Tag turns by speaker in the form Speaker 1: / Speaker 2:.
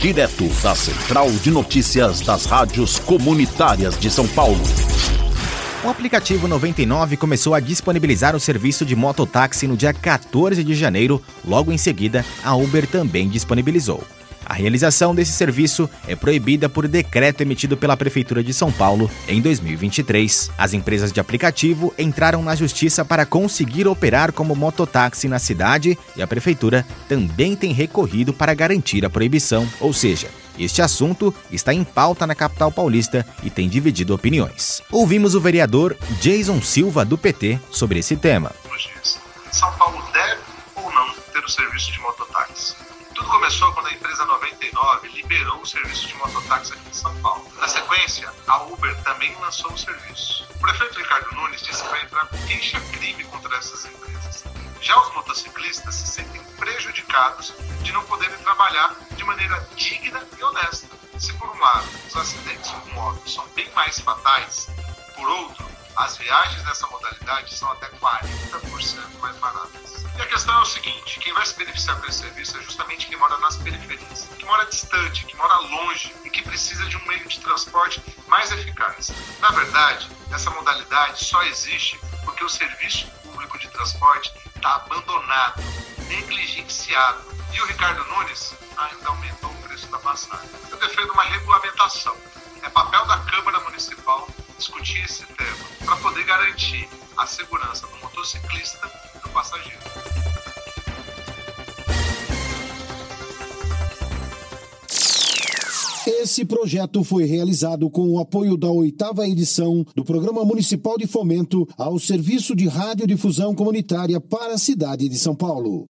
Speaker 1: direto da Central de Notícias das Rádios Comunitárias de São Paulo.
Speaker 2: O aplicativo 99 começou a disponibilizar o serviço de mototáxi no dia 14 de janeiro. Logo em seguida, a Uber também disponibilizou. A realização desse serviço é proibida por decreto emitido pela Prefeitura de São Paulo em 2023. As empresas de aplicativo entraram na justiça para conseguir operar como mototáxi na cidade e a Prefeitura também tem recorrido para garantir a proibição. Ou seja, este assunto está em pauta na capital paulista e tem dividido opiniões. Ouvimos o vereador Jason Silva, do PT, sobre esse tema.
Speaker 3: São Paulo deve ou não ter o serviço de mototáxi? Tudo começou quando a empresa 99 liberou o serviço de mototáxi aqui em São Paulo. Na sequência, a Uber também lançou o serviço. O prefeito Ricardo Nunes disse que vai entrar com queixa-crime contra essas empresas. Já os motociclistas se sentem prejudicados de não poderem trabalhar de maneira digna e honesta. Se por um lado, os acidentes com motos são bem mais fatais, por outro, as viagens nessa modalidade são até 40% mais baratas. E a questão é o seguinte, quem vai se beneficiar com esse serviço é justamente quem mora nas periferias, que mora distante, que mora longe e que precisa de um meio de transporte mais eficaz. Na verdade, essa modalidade só existe porque o serviço público de transporte está abandonado, negligenciado. E o Ricardo Nunes ainda aumentou o preço da passagem. Eu defendo uma regulamentação. É papel da Câmara Municipal discutir esse tema para poder garantir a segurança do motociclista e do passageiro.
Speaker 4: Esse projeto foi realizado com o apoio da 8ª edição do Programa Municipal de Fomento ao Serviço de Radiodifusão Comunitária para a cidade de São Paulo.